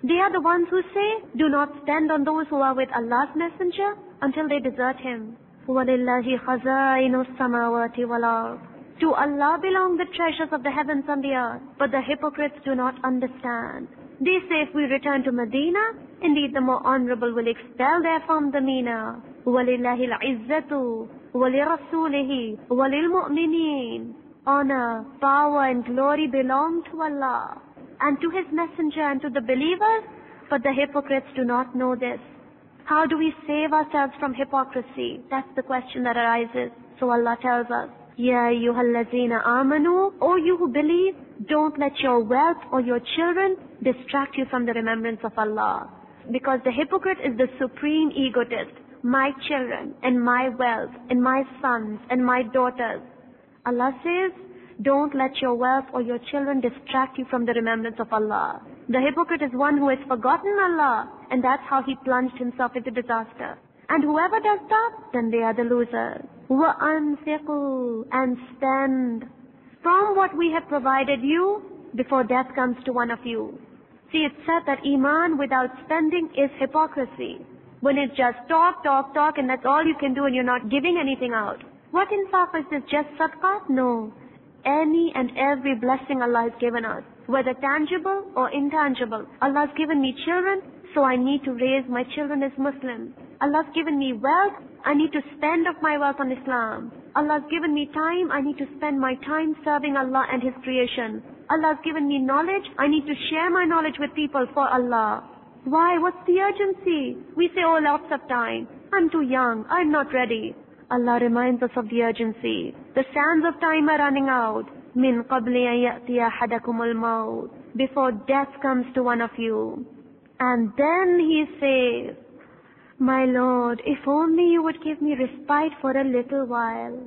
They are the ones who say, do not stand on those who are with Allah's messenger until they desert him. وَلِلَّهِ خَزَائِنُ السَّمَاوَاتِ وَالْأَرْضِ. To Allah belong the treasures of the heavens and the earth, but the hypocrites do not understand. They say, if we return to Medina, indeed the more honorable will expel therefrom the meaner. وَلِلَّهِ الْعِزَّةُ وَلِرَسُولِهِ وَلِلْمُؤْمِنِينَ. Honor, power and glory belong to Allah and to His messenger and to the believers, but the hypocrites do not know this. How do we save ourselves from hypocrisy? That's the question that arises. So Allah tells us, Ya ayyuhallazina amanu, O you who believe, don't let your wealth or your children distract you from the remembrance of Allah. Because the hypocrite is the supreme egotist. My children and my wealth and my sons and my daughters. Allah says, don't let your wealth or your children distract you from the remembrance of Allah. The hypocrite is one who has forgotten Allah, and that's how he plunged himself into disaster. And whoever does that, then they are the losers. وَأَنْفِقُوا, and spend from what we have provided you before death comes to one of you. See, it's said that Iman without spending is hypocrisy. When it's just talk, and that's all you can do and you're not giving anything out. What infaq is this, just sadaqah? No. Any and every blessing Allah has given us, whether tangible or intangible. Allah has given me children, so I need to raise my children as Muslims. Allah has given me wealth, I need to spend of my wealth on Islam. Allah has given me time, I need to spend my time serving Allah and His creation. Allah has given me knowledge, I need to share my knowledge with people for Allah. Why? What's the urgency? We say, oh, lots of time. I'm too young, I'm not ready. Allah reminds us of the urgency. The sands of time are running out. Min qabli an ya'tiya ahadakumul maut. Before death comes to one of you. And then he says, my Lord, if only you would give me respite for a little while.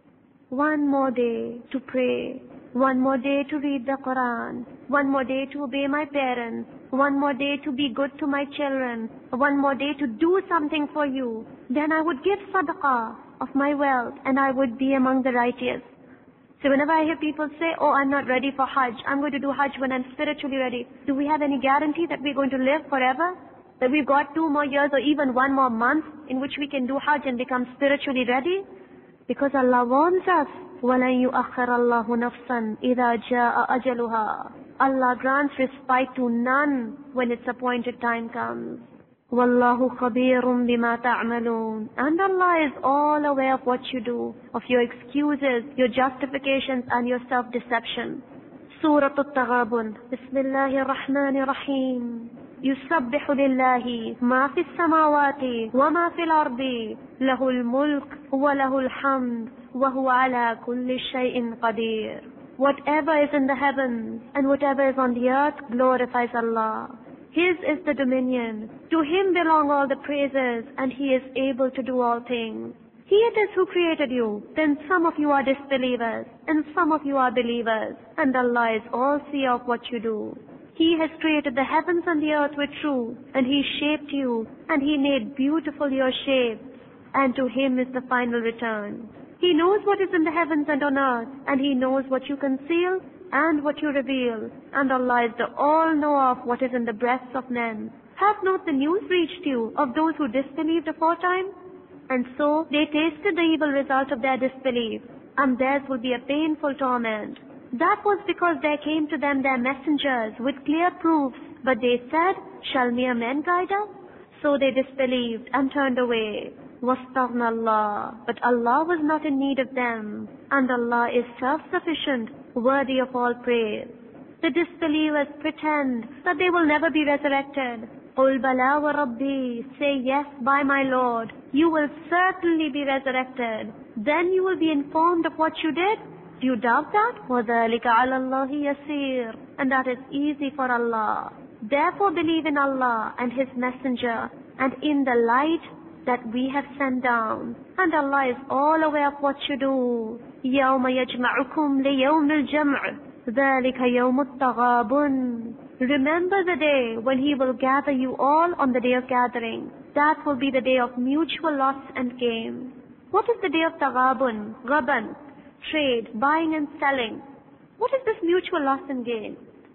One more day to pray. One more day to read the Quran. One more day to obey my parents. One more day to be good to my children. One more day to do something for you. Then I would give sadaqah of my wealth and I would be among the righteous. So whenever I hear people say, oh, I'm not ready for Hajj, I'm going to do Hajj when I'm spiritually ready. Do we have any guarantee that we're going to live forever? That we've got 2 more years or even 1 more month in which we can do Hajj and become spiritually ready? Because Allah warns us, وَلَن يُؤَخِّرَ اللَّهُ نَفْسًا إِذَا جَاءَ أَجَلُهَا. Allah grants respite to none when its appointed time comes. وَاللَّهُ خَبِيرٌ بِمَا تَعْمَلُونَ. And Allah is all aware of what you do, of your excuses, your justifications and your self-deception. Surah At-Taghabun. Bismillahir Rahmanir Rahim. يسبح لله ما في السماوات وما في الأرض له الملك وله الحمد وهو على كل شيء قدير. Whatever is in the heavens and whatever is on the earth glorifies Allah. His is the dominion. To Him belong all the praises, and He is able to do all things. He it is who created you. Then some of you are disbelievers, and some of you are believers. And Allah is all-seer of what you do. He has created the heavens and the earth with truth, and He shaped you, and He made beautiful your shapes, and to Him is the final return. He knows what is in the heavens and on earth, and He knows what you conceal and what you reveal, and Allah is the all-knower of what is in the breasts of men. Have not the news reached you of those who disbelieved aforetime? And so they tasted the evil result of their disbelief, and theirs will be a painful torment. That was because there came to them their messengers with clear proofs, but they said, shall mere men guide us? So they disbelieved and turned away. وَاسْتَغْنَى اللَّهُ. But Allah was not in need of them, and Allah is self-sufficient, worthy of all praise. The disbelievers pretend that they will never be resurrected. قُلْ بَلَا وَرَبِّي. Say, yes, by my Lord, you will certainly be resurrected. Then you will be informed of what you did. Do you doubt that? وَذَلِكَ عَلَى اللَّهِ يَسِيرٌ. And that is easy for Allah. Therefore believe in Allah and His Messenger, and in the light that we have sent down. And Allah is all aware of what you do. يَوْمَ يَجْمَعُكُمْ لِيَوْمِ الْجَمْعِ ذَلِكَ يَوْمُ التَّغَابُنِ. Remember the day when He will gather you all on the day of gathering. That will be the day of mutual loss and gain. What is the day of Taghabun? Ghaban. Trade, buying and selling. What is this mutual loss and gain?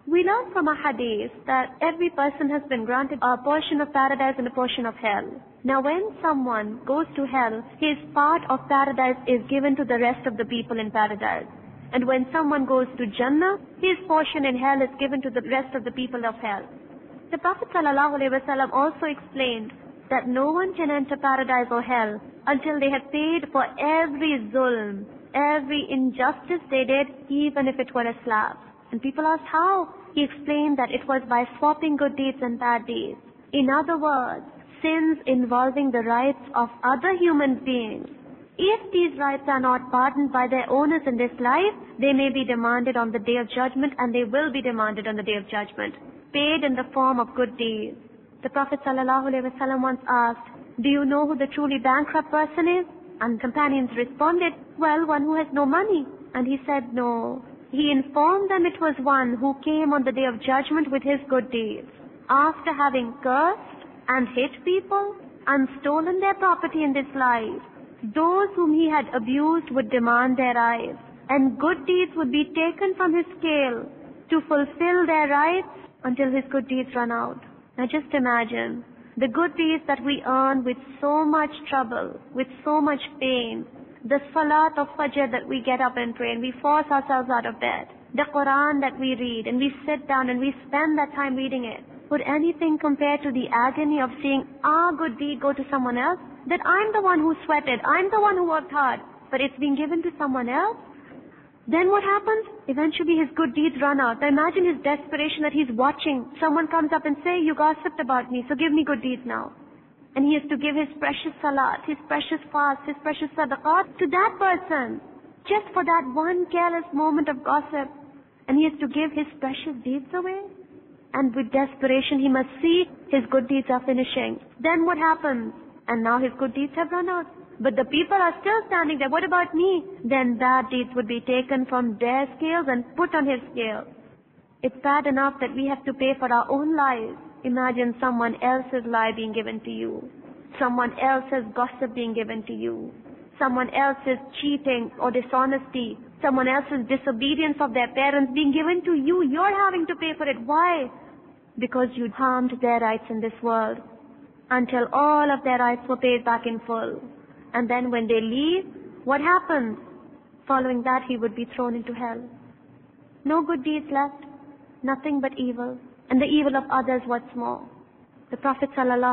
We learn from a hadith that every person has been granted a portion of paradise and a portion of hell. Now when someone goes to hell, his part of paradise is given to the rest of the people in paradise. And when someone goes to Jannah, his portion in hell is given to the rest of the people of hell. The Prophet ﷺ also explained that no one can enter paradise or hell until they have paid for every zulm, every injustice they did, even if it were a slap. And people asked how? He explained that it was by swapping good deeds and bad deeds. In other words, sins involving the rights of other human beings. If these rights are not pardoned by their owners in this life, they may be demanded on the Day of Judgment, and they will be demanded on the Day of Judgment, paid in the form of good deeds. The Prophet ﷺ once asked, "Do you know who the truly bankrupt person is?" And companions responded, "Well, one who has no money." And he said, "No." He informed them it was one who came on the Day of Judgment with his good deeds, after having cursed and hit people and stolen their property in this life. Those whom he had abused would demand their rights, and good deeds would be taken from his scale to fulfill their rights until his good deeds run out. Now just imagine, the good deeds that we earn with so much trouble, with so much pain, the salat of Fajr that we get up and pray and we force ourselves out of bed, the Quran that we read and we sit down and we spend that time reading it, would anything compare to the agony of seeing our good deed go to someone else? That I'm the one who sweated, I'm the one who worked hard, but it's being given to someone else? Then what happens? Eventually his good deeds run out. Now imagine his desperation that he's watching. Someone comes up and say, "You gossiped about me, so give me good deeds now." And he has to give his precious salat, his precious fast, his precious sadaqat to that person, just for that one careless moment of gossip. And he has to give his precious deeds away. And with desperation he must see his good deeds are finishing. Then what happens? And now his good deeds have run out. But the people are still standing there. What about me? Then bad deeds would be taken from their scales and put on his scale. It's bad enough that we have to pay for our own lives. Imagine someone else's lie being given to you. Someone else's gossip being given to you. Someone else's cheating or dishonesty. Someone else's disobedience of their parents being given to you. You're having to pay for it. Why? Because you harmed their rights in this world, until all of their rights were paid back in full. And then when they leave, what happens? Following that, he would be thrown into hell. No good deeds left, nothing but evil, and the evil of others what's more. The Prophet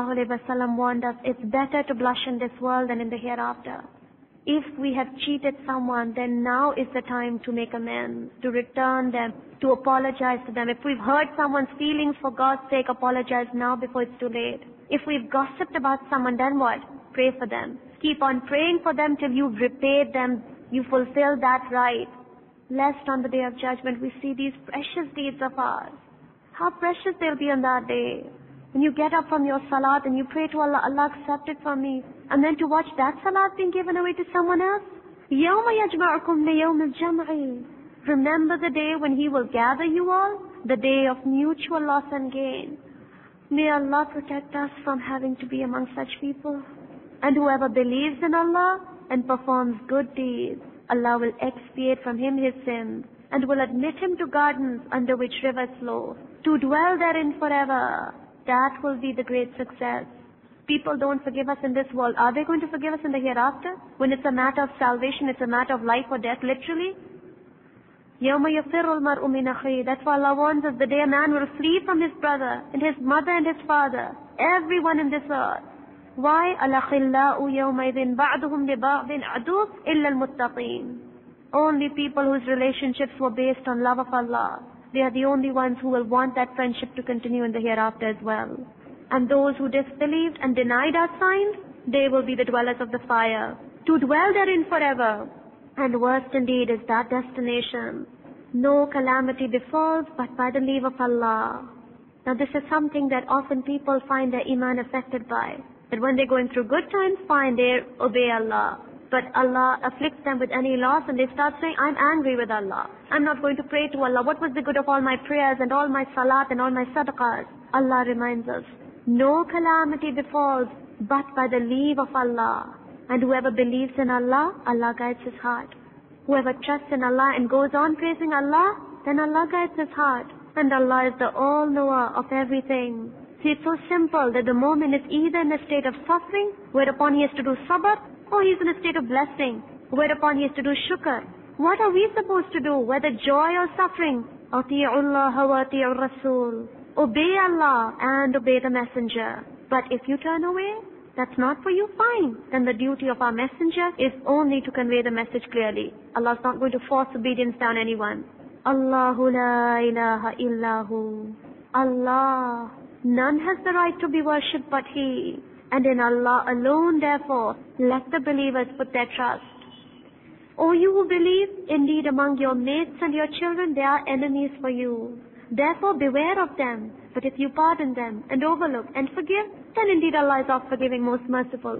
ﷺ warned us, it's better to blush in this world than in the hereafter. If we have cheated someone, then now is the time to make amends, to return them, to apologize to them. If we've hurt someone's feelings, for God's sake, apologize now before it's too late. If we've gossiped about someone, then what? Pray for them. Keep on praying for them till you've repaid them, you fulfill that right. Lest on the Day of Judgment we see these precious deeds of ours. How precious they'll be on that day. When you get up from your salat and you pray to Allah, "Allah accept it from me," and then to watch that salat being given away to someone else. يَوْمَ يَجْمَعُكُمْ لِيَوْمِ الْجَمْعِ. Remember the day when He will gather you all, the day of mutual loss and gain. May Allah protect us from having to be among such people. And whoever believes in Allah and performs good deeds, Allah will expiate from him his sins and will admit him to gardens under which rivers flow, to dwell therein forever. That will be the great success. People don't forgive us in this world. Are they going to forgive us in the hereafter? When it's a matter of salvation, it's a matter of life or death, literally. يَوْمَ يَفِرُّ الْمَرْءُ مِنْ أَخِيهِ. That's why Allah warns us, the day a man will flee from his brother and his mother and his father, everyone in this earth. Why? الْأَخِلَّاءُ يَوْمَئِذٍ بَعْضُهُمْ لِبَعْضٍ عَدُوٌّ إِلَّا الْمُتَّقِينَ. Only people whose relationships were based on love of Allah, they are the only ones who will want that friendship to continue in the hereafter as well. And those who disbelieved and denied our signs, they will be the dwellers of the fire, to dwell therein forever. And worst indeed is that destination. No calamity befalls but by the leave of Allah. Now this is something that often people find their iman affected by. That when they're going through good times, fine, they obey Allah. But Allah afflicts them with any loss and they start saying, I'm angry with Allah. I'm not going to pray to Allah. What was the good of all my prayers and all my salat and all my sadaqahs? Allah reminds us, no calamity befalls but by the leave of Allah. And whoever believes in Allah, Allah guides his heart. Whoever trusts in Allah and goes on praising Allah, then Allah guides his heart. And Allah is the all-knower of everything. See, it's so simple that the moment is either in a state of suffering, whereupon he has to do sabr, or he's in a state of blessing, whereupon he has to do shukr. What are we supposed to do, whether joy or suffering? أَطِيعُ اللَّهَ وَأَطِيعُ الرَّسُولِ. Obey Allah and obey the Messenger. But if you turn away, that's not for you, fine. Then the duty of our Messenger is only to convey the message clearly. Allah is not going to force obedience down anyone. Allahu la ilaha illahu. Allah. None has the right to be worshipped but He. And in Allah alone, therefore, let the believers put their trust. O you who believe, indeed among your mates and your children, they are enemies for you. Therefore beware of them. But if you pardon them and overlook and forgive, then indeed Allah is oft forgiving, most merciful.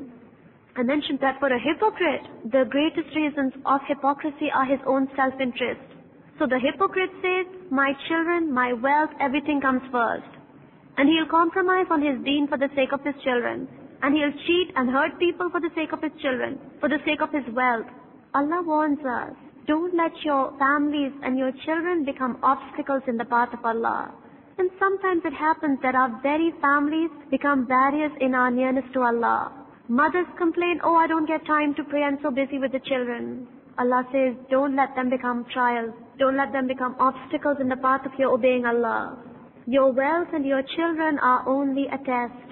I mentioned that for a hypocrite, the greatest reasons of hypocrisy are his own self-interest. So the hypocrite says, my children, my wealth, everything comes first. And he'll compromise on his deen for the sake of his children. And he'll cheat and hurt people for the sake of his children, for the sake of his wealth. Allah warns us, don't let your families and your children become obstacles in the path of Allah. And sometimes it happens that our very families become barriers in our nearness to Allah. Mothers complain, oh, I don't get time to pray, I'm so busy with the children. Allah says, don't let them become trials. Don't let them become obstacles in the path of your obeying Allah. Your wealth and your children are only a test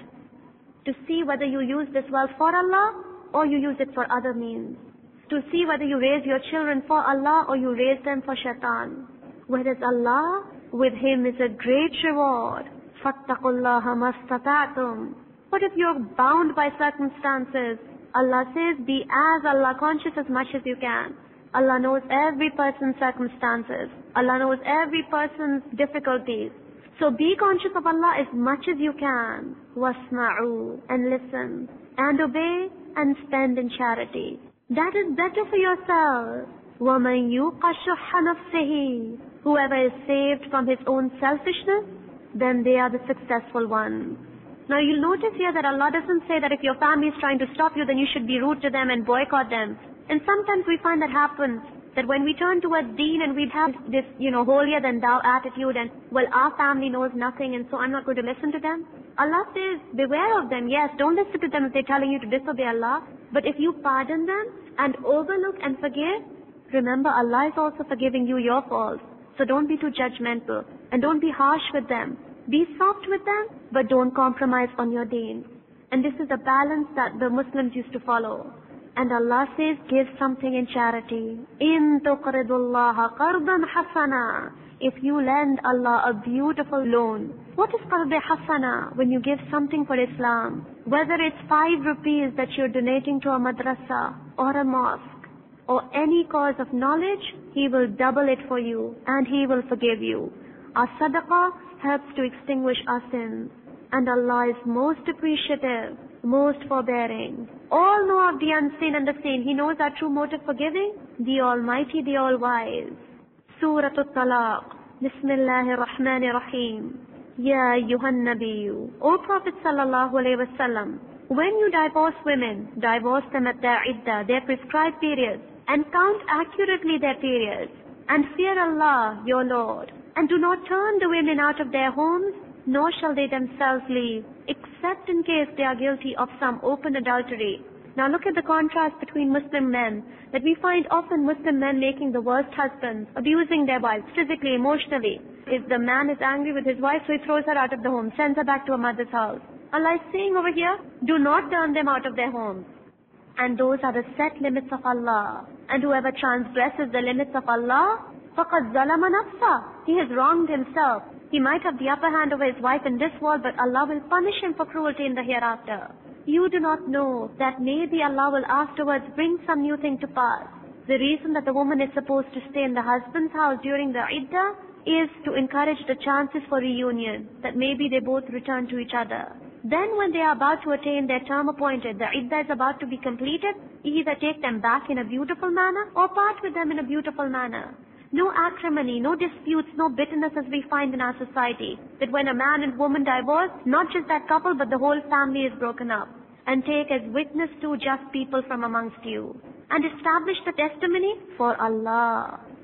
to see whether you use this wealth for Allah or you use it for other means. To see whether you raise your children for Allah or you raise them for shaitan. Whereas Allah, with Him is a great reward. فَاتَّقُوا اللَّهَ مَا اسْتَطَعْتُمْ. But if you're bound by circumstances, Allah says, be as Allah conscious as much as you can. Allah knows every person's circumstances. Allah knows every person's difficulties. So be conscious of Allah as much as you can. وَاسْمَعُوا. And listen. And obey and spend in charity. That is better for yourself. وَمَنْ يُوقَ شُحَّ نَفْسِهِ. Whoever is saved from his own selfishness, then they are the successful ones. Now you'll notice here that Allah doesn't say that if your family is trying to stop you, then you should be rude to them and boycott them. And sometimes we find that happens, that when we turn towards deen and we have this, holier than thou attitude and, well, our family knows nothing and so I'm not going to listen to them. Allah says, beware of them. Yes, don't listen to them if they're telling you to disobey Allah. But if you pardon them and overlook and forgive, remember Allah is also forgiving you your faults. So don't be too judgmental and don't be harsh with them. Be soft with them, but don't compromise on your deen. And this is the balance that the Muslims used to follow. And Allah says, give something in charity. إِن تُقْرِضُ اللَّهَ قَرْضًا حَسَنًا. If you lend Allah a beautiful loan. What is qard hasana? When you give something for Islam. Whether it's 5 rupees that you're donating to a madrasa or a mosque or any cause of knowledge, He will double it for you and He will forgive you. Our sadaqah helps to extinguish our sins. And Allah is most appreciative, most forbearing. All know of the unseen and the seen. He knows our true motive for giving. The Almighty, the All-Wise. Surah At-Talaq. Bismillahir Rahmanir Rahim. Ya ayyuhan nabiyyu. O Prophet sallallahu alayhi wa sallam, when you divorce women, divorce them at their iddah, their prescribed periods, and count accurately their periods, and fear Allah, your Lord, and do not turn the women out of their homes, nor shall they themselves leave, except in case they are guilty of some open adultery. Now look at the contrast between Muslim men, that we find often Muslim men making the worst husbands, abusing their wives, physically, emotionally. If the man is angry with his wife, so he throws her out of the home, sends her back to her mother's house. Allah is saying over here, do not turn them out of their homes. And those are the set limits of Allah. And whoever transgresses the limits of Allah, فَقَدْ ظَلَمَ نَفْسَهُ. He has wronged himself. He might have the upper hand over his wife in this world, but Allah will punish him for cruelty in the hereafter. You do not know that maybe Allah will afterwards bring some new thing to pass. The reason that the woman is supposed to stay in the husband's house during the iddah is to encourage the chances for reunion, that maybe they both return to each other. Then when they are about to attain their term appointed, the iddah is about to be completed, either take them back in a beautiful manner or part with them in a beautiful manner. No acrimony, no disputes, no bitterness as we find in our society. That when a man and woman divorce, not just that couple but the whole family is broken up. And take as witness to just people from amongst you. And establish the testimony for Allah.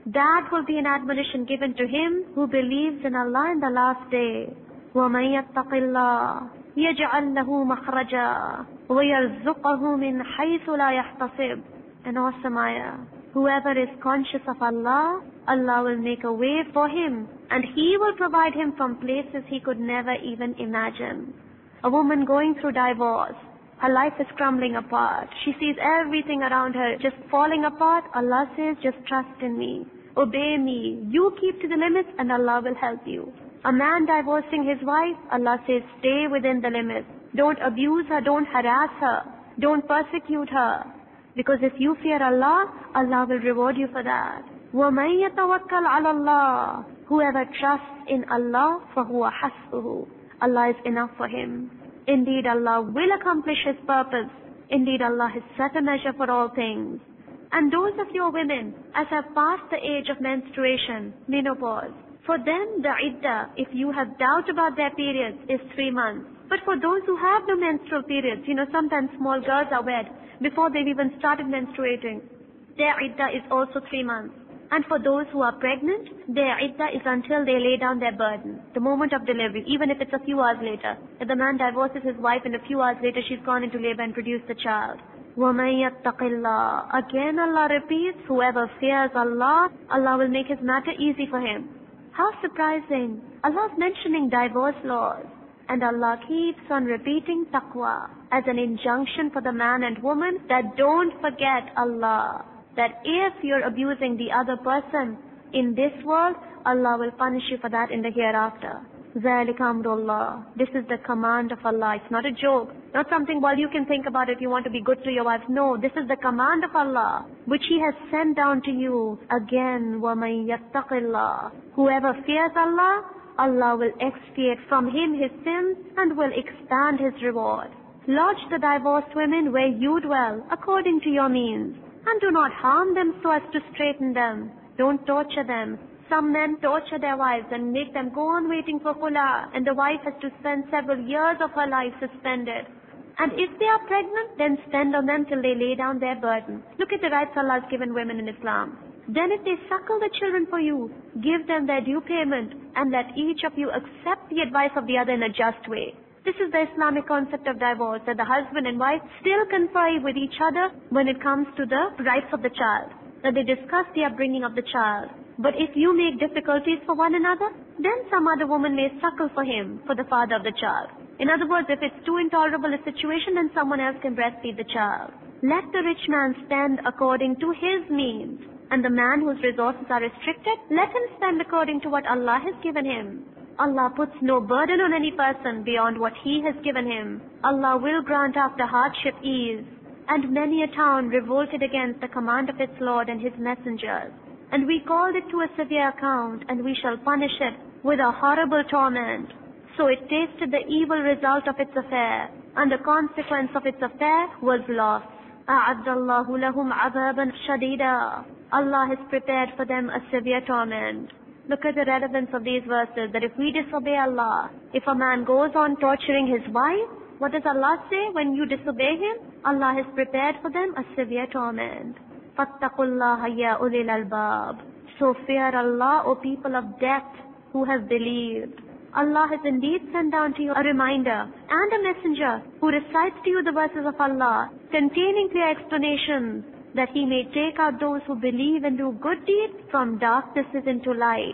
That will be an admonition given to him who believes in Allah in the last day. وَمَن يَتَّقِ اللَّهَ يَجْعَل لَّهُ مَخْرَجًا وَيَرْزُقَهُ مِنْ حَيْثُ لَا يَحْتَسِبُ. An awesome ayah. Whoever is conscious of Allah, Allah will make a way for him, and He will provide him from places he could never even imagine. A woman going through divorce, her life is crumbling apart. She sees everything around her just falling apart. Allah says, just trust in me. Obey me. You keep to the limits and Allah will help you. A man divorcing his wife, Allah says, stay within the limits. Don't abuse her, don't harass her, don't persecute her. Because if you fear Allah, Allah will reward you for that. وَمَن يَتَوَكَّلْ عَلَى اللَّهِ. Whoever trusts in Allah, فَهُوَ حَسْبُهُ. Allah is enough for him. Indeed, Allah will accomplish His purpose. Indeed, Allah has set a measure for all things. And those of your women, as have passed the age of menstruation, menopause, for them the iddah, if you have doubt about their periods, is 3 months. But for those who have no menstrual periods, sometimes small girls are wed before they've even started menstruating, their iddah is also 3 months. And for those who are pregnant, their iddah is until they lay down their burden, the moment of delivery, even if it's a few hours later. If the man divorces his wife and a few hours later she's gone into labor and produced the child. وَمَن يَتَّقِ اللَّهَ. Again Allah repeats, whoever fears Allah, Allah will make his matter easy for him. How surprising. Allah is mentioning divorce laws. And Allah keeps on repeating taqwa as an injunction for the man and woman that don't forget Allah. That if you're abusing the other person in this world, Allah will punish you for that in the hereafter. ذَلِكَ أَمْرُ اللَّهِ. This is the command of Allah. It's not a joke. Not something, well, you can think about if you want to be good to your wife. No, this is the command of Allah, which He has sent down to you. Again, وَمَن يَتَّقِ اللَّهِ. Whoever fears Allah, Allah will expiate from him his sins and will expand His reward. Lodge the divorced women where you dwell, according to your means. And do not harm them so as to straiten them. Don't torture them. Some men torture their wives and make them go on waiting for khula, and the wife has to spend several years of her life suspended. And if they are pregnant, then spend on them till they lay down their burden. Look at the rights Allah has given women in Islam. Then if they suckle the children for you, give them their due payment, and let each of you accept the advice of the other in a just way. This is the Islamic concept of divorce, that the husband and wife still confer with each other when it comes to the rights of the child, that they discuss the upbringing of the child. But if you make difficulties for one another, then some other woman may suckle for him, for the father of the child. In other words, if it's too intolerable a situation, then someone else can breastfeed the child. Let the rich man spend according to his means, and the man whose resources are restricted, let him spend according to what Allah has given him. Allah puts no burden on any person beyond what He has given him. Allah will grant after hardship ease. And many a town revolted against the command of its Lord and His messengers. And we called it to a severe account, and we shall punish it with a horrible torment. So it tasted the evil result of its affair, and the consequence of its affair was loss. أَعَدَّ اللَّهُ لَهُمْ عَذَابًا شَدِيدًا. Allah has prepared for them a severe torment. Look at the relevance of these verses, that if we disobey Allah, if a man goes on torturing his wife, what does Allah say when you disobey Him? Allah has prepared for them a severe torment. فَاتَّقُوا اللَّهَ يَا أُولِي الْأَلْبَابِ. So fear Allah, O people of depth who have believed. Allah has indeed sent down to you a reminder and a messenger who recites to you the verses of Allah, containing clear explanations, that He may take out those who believe and do good deeds from darknesses into light.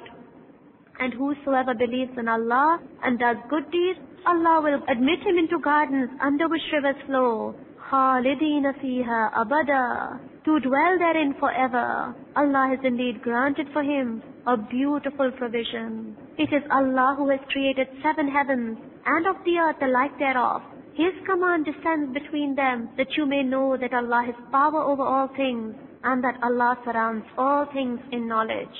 And whosoever believes in Allah and does good deeds, Allah will admit him into gardens under which rivers flow, خَالِدِينَ فِيهَا أَبَدًا. To dwell therein forever. Allah has indeed granted for him a beautiful provision. It is Allah who has created 7 heavens, and of the earth the like thereof. His command descends between them, that you may know that Allah has power over all things, and that Allah surrounds all things in knowledge.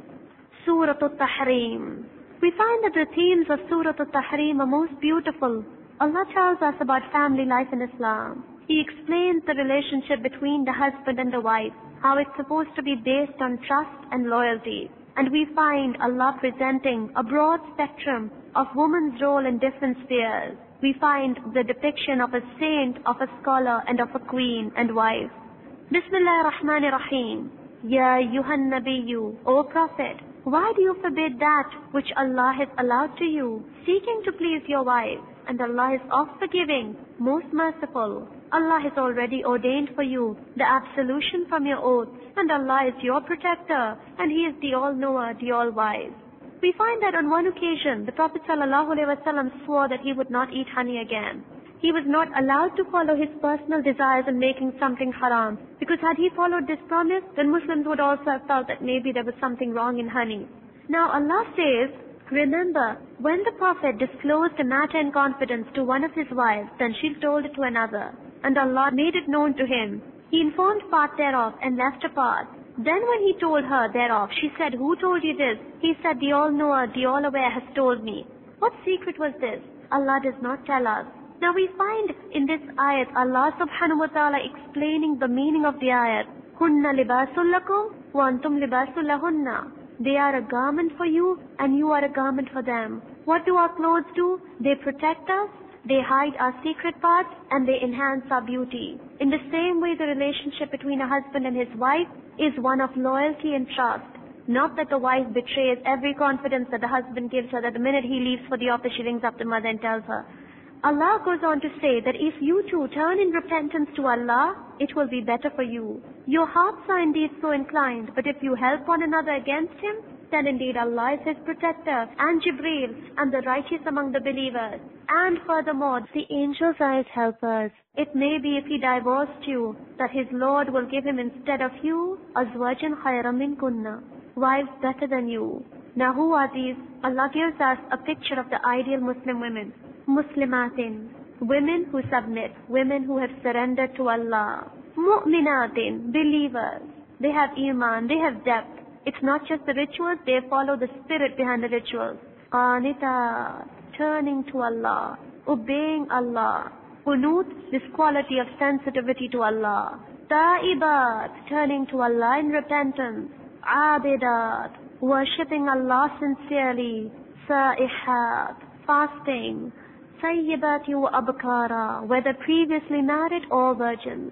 Surah Al-Tahrim. We find that the themes of Surah Al-Tahrim are most beautiful. Allah tells us about family life in Islam. He explains the relationship between the husband and the wife, how it's supposed to be based on trust and loyalty. And we find Allah presenting a broad spectrum of woman's role in different spheres. We find the depiction of a saint, of a scholar, and of a queen and wife. Bismillah ar-Rahman ar-Rahim. Ya Ayyuhan Nabiyyu, O Prophet, why do you forbid that which Allah has allowed to you, seeking to please your wife? And Allah is oft forgiving, most merciful. Allah has already ordained for you the absolution from your oaths, and Allah is your protector, and He is the all-knower, the all-wise. We find that on one occasion, the Prophet ﷺ swore that he would not eat honey again. He was not allowed to follow his personal desires in making something haram, because had he followed this promise, then Muslims would also have felt that maybe there was something wrong in honey. Now Allah says, remember, when the Prophet disclosed a matter in confidence to one of his wives, then she told it to another, and Allah made it known to him. He informed part thereof and left a part. Then when he told her thereof, she said, who told you this? He said, the all-knower, the all-aware has told me. What secret was this? Allah does not tell us. Now we find in this ayat Allah subhanahu wa ta'ala explaining the meaning of the ayat. Hunna libasul lakum wa antum libasul lahunna. They are a garment for you and you are a garment for them. What do our clothes do? They protect us, they hide our secret parts, and they enhance our beauty. In the same way, the relationship between a husband and his wife is one of loyalty and trust. Not that the wife betrays every confidence that the husband gives her, that the minute he leaves for the office she rings up the mother and tells her. Allah goes on to say that if you two turn in repentance to Allah, it will be better for you. Your hearts are indeed so inclined, but if you help one another against him, then indeed Allah is his protector, and Jibreel, and the righteous among the believers. And furthermore, the angels are his helpers. It may be if he divorced you, that his Lord will give him instead of you, azwajan khayran minkunna, wives better than you. Now who are these? Allah gives us a picture of the ideal Muslim women. Muslimatin, women who submit, women who have surrendered to Allah. Mu'minatin, believers. They have iman, they have depth. It's not just the rituals, they follow the spirit behind the rituals. Qanita, turning to Allah, obeying Allah. Qunut, this quality of sensitivity to Allah. Ta'ibat, turning to Allah in repentance. Abidat, worshipping Allah sincerely. Sa'ihat, fasting. Sayyibati wa abkara, whether previously married or virgins.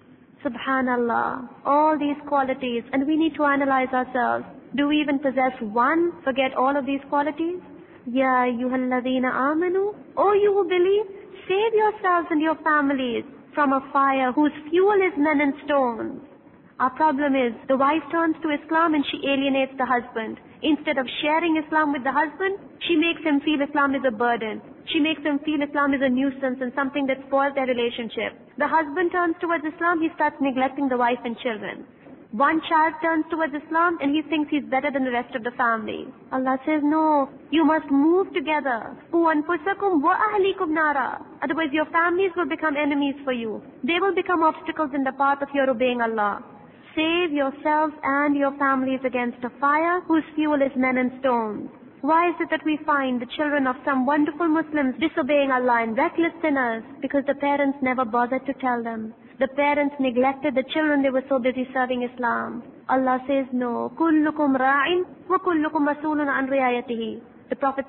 Subhanallah, all these qualities, and we need to analyze ourselves. Do we even possess one? Forget all of these qualities? Ya ayyuhalladhina amanu, O you who believe, save yourselves and your families from a fire whose fuel is men and stones. Our problem is, the wife turns to Islam and she alienates the husband. Instead of sharing Islam with the husband, she makes him feel Islam is a burden. She makes him feel Islam is a nuisance and something that spoils their relationship. The husband turns towards Islam, he starts neglecting the wife and children. One child turns towards Islam and he thinks he's better than the rest of the family. Allah says, no, you must move together. Qu anfusakum wa ahlikum nara. Otherwise your families will become enemies for you. They will become obstacles in the path of your obeying Allah. Save yourselves and your families against a fire whose fuel is men and stones. Why is it that we find the children of some wonderful Muslims disobeying Allah and reckless sinners? Because the parents never bothered to tell them. The parents neglected the children, they were so busy serving Islam. Allah says, no. Kullukum ra'in wa kullukum mas'ulun an riayatihi. The Prophet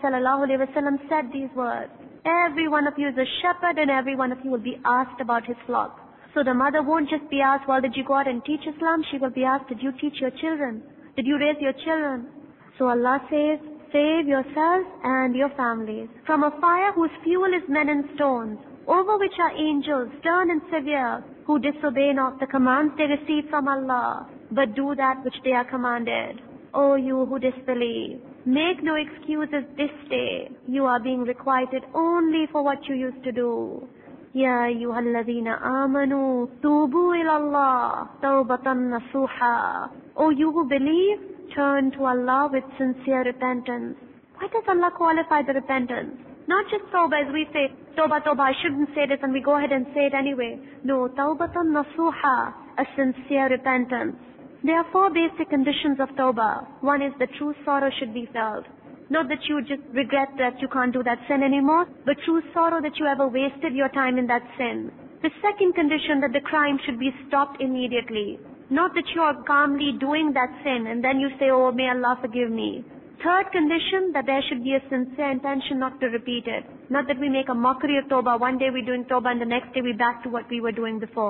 ﷺ said these words. Every one of you is a shepherd and every one of you will be asked about his flock. So the mother won't just be asked, well, did you go out and teach Islam? She will be asked, did you teach your children? Did you raise your children? So Allah says, save yourselves and your families from a fire whose fuel is men and stones, over which are angels, stern and severe, who disobey not the commands they receive from Allah, but do that which they are commanded. O you who disbelieve, make no excuses this day. You are being requited only for what you used to do. Ya ayyuhalladhina amanu, tubu ilallah, tawbatan nasuha. O you who believe, turn to Allah with sincere repentance. Why does Allah qualify the repentance? Not just tawbah, as we say, tawbah, I shouldn't say this, and we go ahead and say it anyway. No, tawbatan nasuha, a sincere repentance. There are 4 basic conditions of tawbah. One is that true sorrow should be felt. Not that you just regret that you can't do that sin anymore, but true sorrow that you ever wasted your time in that sin. The second condition, that the crime should be stopped immediately. Not that you are calmly doing that sin and then you say, oh, may Allah forgive me. Third condition, that there should be a sincere intention not to repeat it. Not that we make a mockery of tawbah. One day we're doing tawbah and the next day we're back to what we were doing before.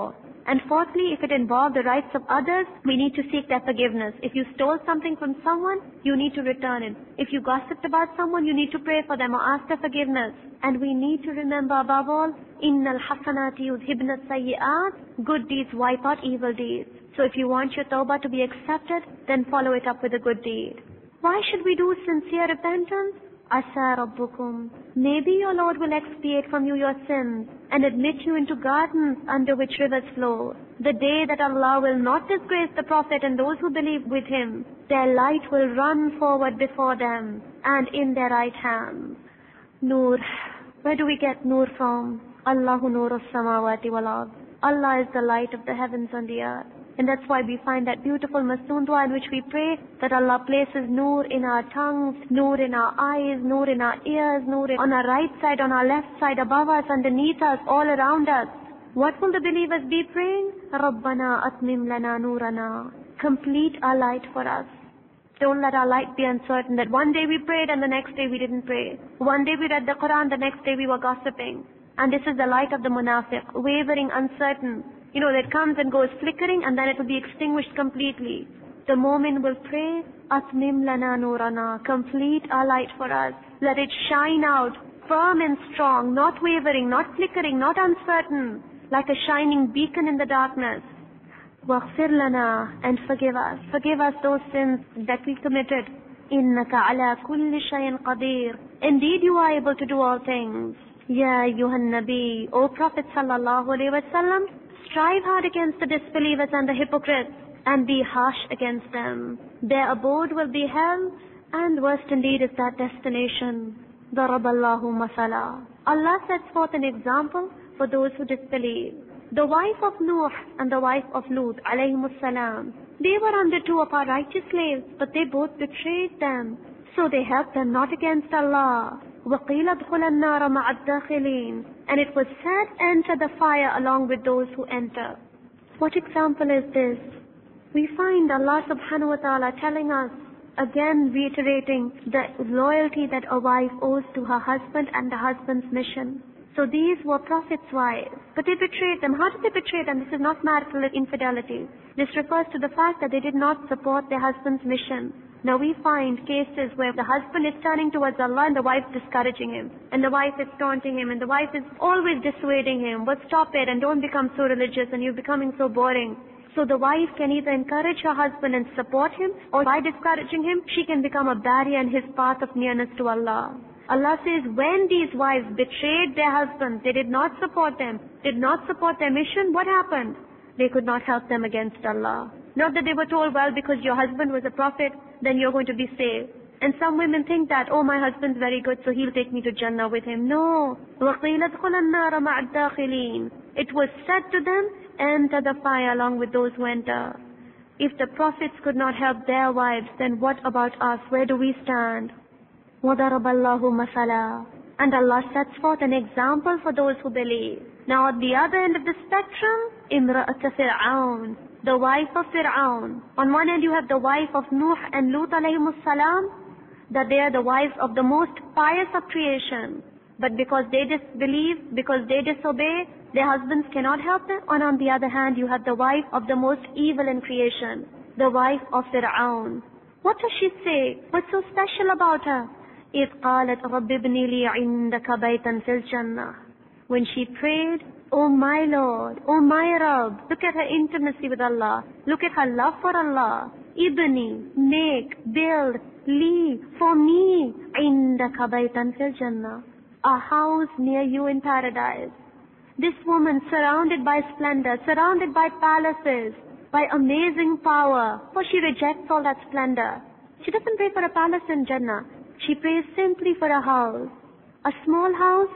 And fourthly, if it involved the rights of others, we need to seek their forgiveness. If you stole something from someone, you need to return it. If you gossiped about someone, you need to pray for them or ask their forgiveness. And we need to remember above all, Innal hasanati yudhibna sayyi'at, good deeds wipe out evil deeds. So if you want your tawbah to be accepted, then follow it up with a good deed. Why should we do sincere repentance? Asa Rabbukum. Maybe your Lord will expiate from you your sins and admit you into gardens under which rivers flow. The day that Allah will not disgrace the Prophet and those who believe with him, their light will run forward before them and in their right hands. Nur. Where do we get Nur from? Allahu Nurus Samawati wal Ard. Allah is the light of the heavens and the earth. And that's why we find that beautiful Masoon dua in which we pray that Allah places Nur in our tongues, Nur in our eyes, Nur in our ears, Nur on our right side, on our left side, above us, underneath us, all around us. What will the believers be praying? Rabbana atmim lana nurana. Complete our light for us. Don't let our light be uncertain that one day we prayed and the next day we didn't pray. One day we read the Quran, the next day we were gossiping. And this is the light of the munafiq, wavering, uncertain. You know, that comes and goes flickering and then it will be extinguished completely. The mu'min will pray, Atmim lana nurana, complete our light for us. Let it shine out, firm and strong, not wavering, not flickering, not uncertain, like a shining beacon in the darkness. Waghfir lana, and forgive us. Forgive us those sins that we committed. Innaka ala kulli shayin qadir. Indeed you are able to do all things. Ya ayyuhan nabi, O Prophet sallallahu alaihi wasallam, strive hard against the disbelievers and the hypocrites, and be harsh against them. Their abode will be hell, and worst indeed is that destination. Daraballahu masala. Allah sets forth an example for those who disbelieve. The wife of Nuh and the wife of Lut, alayhimus salam, they were under two of our righteous slaves, but they both betrayed them. So they helped them not against Allah. وَقِيلَ ادْخُلَ النَّارَ مَعَ الدَّاخِلِينَ. And it was said, enter the fire along with those who enter. What example is this? We find Allah subhanahu wa ta'ala telling us, again reiterating the loyalty that a wife owes to her husband and the husband's mission. So these were Prophet's wives, but they betrayed them. How did they betray them? This is not marital infidelity. This refers to the fact that they did not support their husband's mission. Now we find cases where the husband is turning towards Allah and the wife discouraging him. And the wife is taunting him and the wife is always dissuading him. But stop it and don't become so religious and you're becoming so boring. So the wife can either encourage her husband and support him, or by discouraging him, she can become a barrier in his path of nearness to Allah. Allah says when these wives betrayed their husbands, they did not support them, did not support their mission, what happened? They could not help them against Allah. Not that they were told, well, because your husband was a prophet, then you're going to be saved. And some women think that, oh, my husband's very good, so he'll take me to Jannah with him. No. وَقِيلَ ادْخُلَ النَّارَ مَعَ الدَّاخِلِينَ. It was said to them, enter the fire along with those who enter. If the prophets could not help their wives, then what about us? Where do we stand? وَضَرَبَ اللَّهُ مَثَلًا. And Allah sets forth an example for those who believe. Now at the other end of the spectrum, Imra'at Fir'aun, the wife of Fir'aun. On one end you have the wife of Nuh and Lut alayhimus salam, that they are the wives of the most pious of creation. But because they disbelieve, because they disobey, their husbands cannot help them. And on the other hand, you have the wife of the most evil in creation, the wife of Fir'aun. What does she say? What's so special about her? إِذْ قَالَتْ رَبِّ ابْنِ لِي عِنْدَكَ بَيْتًا فِي الْجَنَّةِ. When she prayed, oh my Lord, oh my Rabb, look at her intimacy with Allah. Look at her love for Allah. Ibni, make, build, li, for me, عِنْدَكَ بَيْتًا فِي الْجَنَّةِ. A house near you in paradise. This woman surrounded by splendor, surrounded by palaces, by amazing power, for she rejects all that splendor. She doesn't pray for a palace in Jannah. She prays simply for a house. A small house,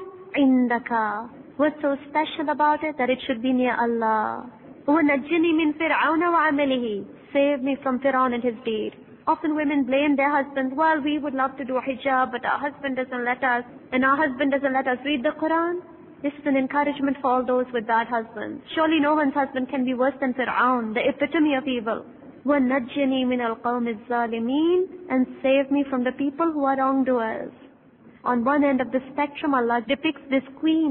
indaka. What's so special about it? That it should be near Allah. وَنَجِّنِي مِن فِرْعَوْنَ وَعَمَلِهِ. Save me from Fir'aun and his deed. Often women blame their husbands. Well, we would love to do a hijab, but our husband doesn't let us. And our husband doesn't let us read the Quran. This is an encouragement for all those with bad husbands. Surely no one's husband can be worse than Fir'aun, the epitome of evil. وَنَجِّنِي مِنَ الْقَوْمِ الظَّالِمِينَ. And save me from the people who are wrongdoers. On one end of the spectrum, Allah depicts this queen,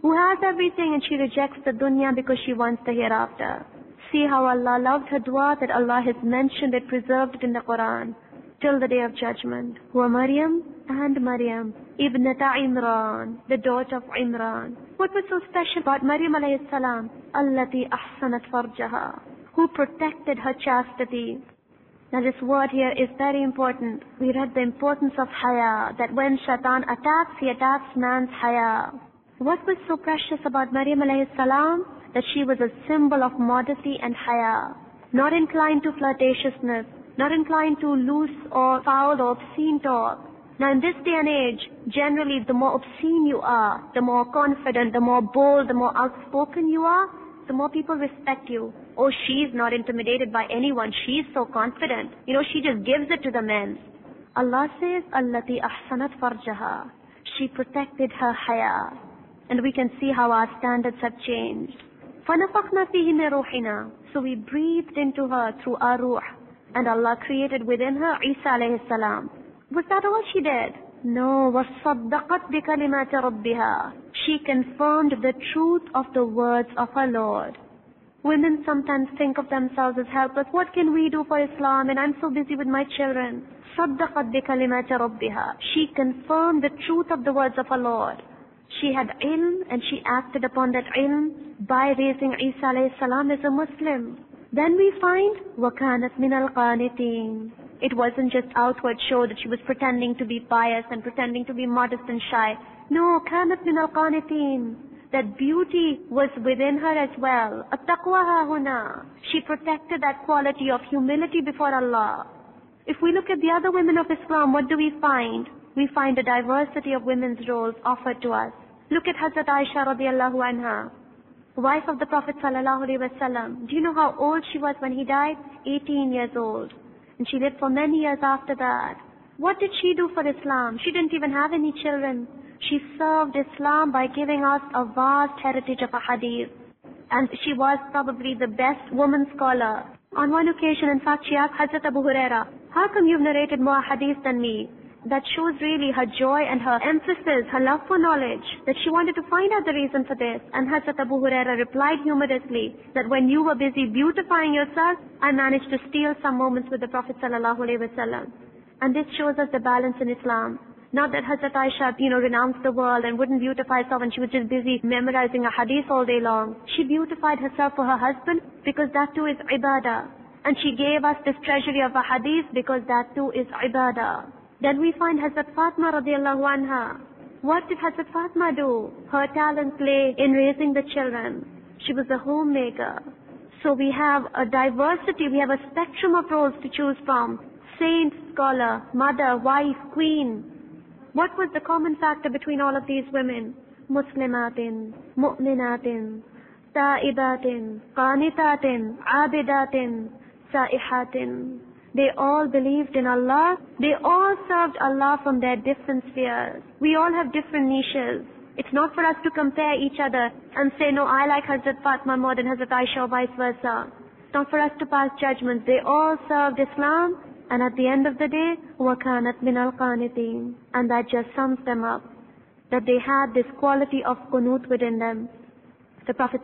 who has everything and she rejects the dunya because she wants the hereafter. See how Allah loved her dua, that Allah has mentioned it, preserved it in the Quran till the day of judgment. Wa Maryam and Maryam, Ibnata Imran, the daughter of Imran. What was so special about Maryam alayhi salam? Allati ahsanat farjaha, who protected her chastity. Now this word here is very important. We read the importance of haya, that when shaitan attacks, he attacks man's haya. What was so precious about Maryam alayhi salam? That she was a symbol of modesty and haya. Not inclined to flirtatiousness, not inclined to loose or foul or obscene talk. Now in this day and age, generally the more obscene you are, the more confident, the more bold, the more outspoken you are, the more people respect you. Oh, she's not intimidated by anyone. She's so confident. She just gives it to the men. Allah says, Allati ahsanat farjaha. She protected her haya. And we can see how our standards have changed. فَنَفَخْنَا فِيهِ مِنْ رُوحِنَا. So we breathed into her through our ruh. And Allah created within her Isa alayhi salam. Was that all she did? No. وَصَدَّقَتْ بِكَلِمَاتِ رَبِّهَا. She confirmed the truth of the words of her Lord. Women sometimes think of themselves as helpless. What can we do for Islam? And I'm so busy with my children. صَدَّقَتْ بِكَلِمَاتِ رَبِّهَا. She confirmed the truth of the words of her Lord. She had ilm and she acted upon that ilm by raising Isa alayhi salam as a Muslim. Then we find وَكَانَتْ مِنَ الْقَانِتِينَ. It wasn't just outward show that she was pretending to be pious and pretending to be modest and shy. No, كَانَتْ مِنَ الْقَانِتِينَ. That beauty was within her as well. التَّقْوَى هَا هُنَا. She protected that quality of humility before Allah. If we look at the other women of Islam, what do we find? We find a diversity of women's roles offered to us. Look at Hazrat Aisha radiallahu anha, wife of the Prophet sallallahu alaihi wasallam. Do you know how old she was when he died? 18 years old. And she lived for many years after that. What did she do for Islam? She didn't even have any children. She served Islam by giving us a vast heritage of a hadith. And she was probably the best woman scholar. On one occasion, in fact, she asked Hazrat Abu Huraira, how come you've narrated more hadith than me? That shows really her joy and her emphasis, her love for knowledge, that she wanted to find out the reason for this. And Hazrat Abu Huraira replied humorously that when you were busy beautifying yourself, I managed to steal some moments with the Prophet sallallahu alaihi wasallam. And this shows us the balance in Islam. Not that Hazrat Aisha, renounced the world and wouldn't beautify herself and she was just busy memorizing a hadith all day long. She beautified herself for her husband because that too is ibadah. And she gave us this treasury of a hadith because that too is ibadah. Then we find Hazrat Fatima radiallahu anha. What did Hazrat Fatima do? Her talent lay in raising the children. She was a homemaker. So we have a diversity, we have a spectrum of roles to choose from. Saint, scholar, mother, wife, queen. What was the common factor between all of these women? Muslimatin, mu'minatin, ta'ibatin, qanitatin, abidatin, sa'ihatin. They all believed in Allah. They all served Allah from their different spheres. We all have different niches. It's not for us to compare each other and say, no, I like Hazrat Fatima more than Hazrat Aisha or vice versa. It's not for us to pass judgments. They all served Islam. And at the end of the day, وَكَانَتْ مِنَ الْقَانِتِينَ. And that just sums them up. That they had this quality of qunut within them. The Prophet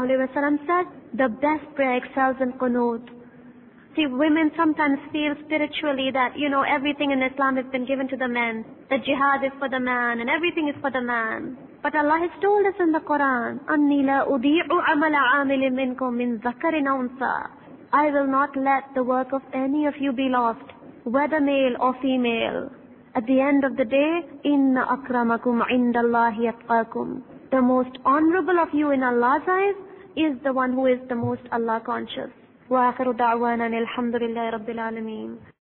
ﷺ said, the best prayer excels in qunut. See, women sometimes feel spiritually that, everything in Islam has been given to the men. That jihad is for the man and everything is for the man. But Allah has told us in the Quran, أَنِّي لَا أُضِيعُ عَمَلَ عَامِلٍ مِّنْكُمْ مِنْ ذَكَرٍ أُنْثَى. I will not let the work of any of you be lost, whether male or female. At the end of the day, إِنَّ أَكْرَمَكُمْ عِنْدَ اللَّهِ أَتْقَاكُمْ. The most honorable of you in Allah's eyes is the one who is the most Allah conscious. وآخر دعوانا الحمد لله رب العالمين.